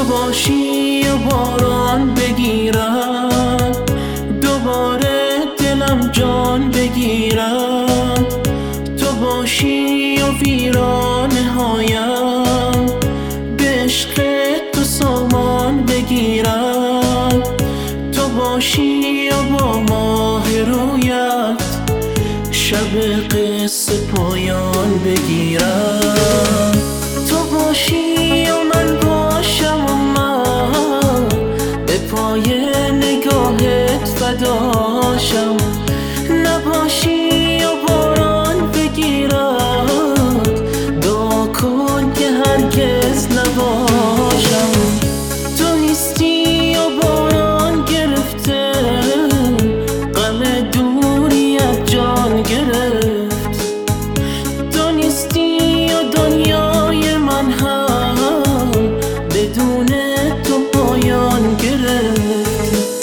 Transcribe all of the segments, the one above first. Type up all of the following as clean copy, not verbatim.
باشی و باران بگیرم، دوباره دلم جان بگیرم. تو باشی و ویرانه هایم به عشق تو سامان بگیرم. تو باشی و با ماه رویت شب قصه پایان بگیرم. تو باشی و من باشم و من به پای نگاهت فداشم. نباشی و باران بگیرد، دعا کن که هرگز نباشم. تو نیستی و باران گرفته، غم دوریت جان گرفت. تو نیستی و دنیای من هم بدون تو پایان گرفت.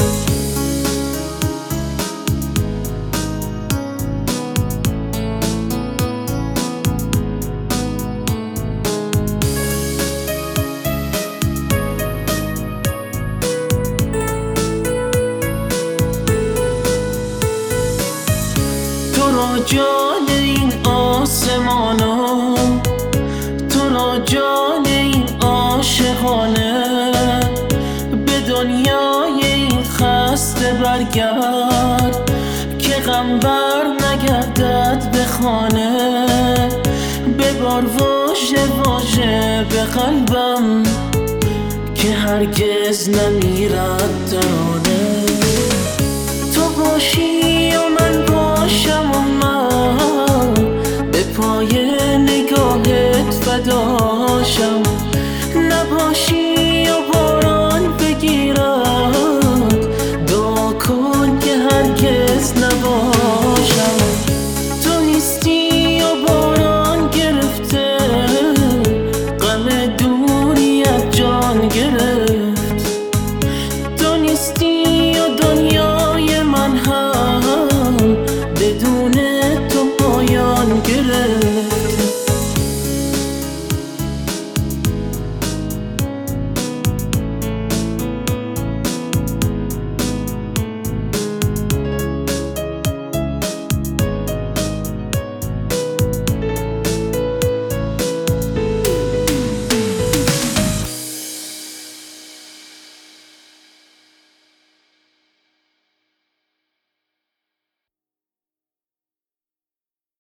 تو را جان این آسمانا، تو را جان این عاشقانه، به دنیای این خسته برگرد که غم بر نگردد به خانه. ببار واژه واژه به قلبم که هرگز نمیرد ترانه. تو باشی و من باشم و من به پای نگاهت فداشم. نباشی و باران بگیرد، دعا کن که هرگز نباشم.